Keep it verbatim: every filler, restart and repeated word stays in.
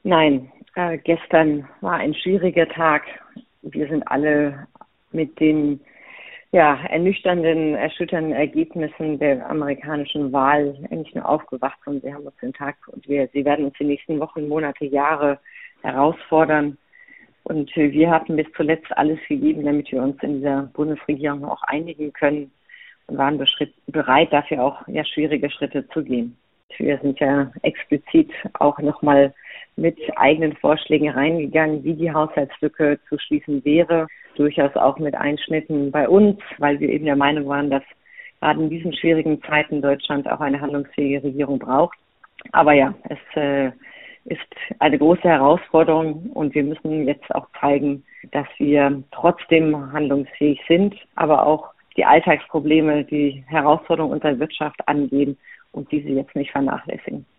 Nein, äh, gestern war ein schwieriger Tag. Wir sind alle mit den ja, ernüchternden, erschütternden Ergebnissen der amerikanischen Wahl nicht nur aufgewacht, sondern sie haben uns den Tag und wir, sie werden uns die nächsten Wochen, Monate, Jahre herausfordern. Und wir hatten bis zuletzt alles gegeben, damit wir uns in dieser Bundesregierung auch einigen können und waren bereit, dafür auch ja, schwierige Schritte zu gehen. Wir sind ja explizit auch nochmal mit eigenen Vorschlägen reingegangen, wie die Haushaltslücke zu schließen wäre. Durchaus auch mit Einschnitten bei uns, weil wir eben der Meinung waren, dass gerade in diesen schwierigen Zeiten Deutschland auch eine handlungsfähige Regierung braucht. Aber ja, es äh, ist eine große Herausforderung und wir müssen jetzt auch zeigen, dass wir trotzdem handlungsfähig sind, aber auch die Alltagsprobleme, die Herausforderungen unserer Wirtschaft angehen und diese jetzt nicht vernachlässigen.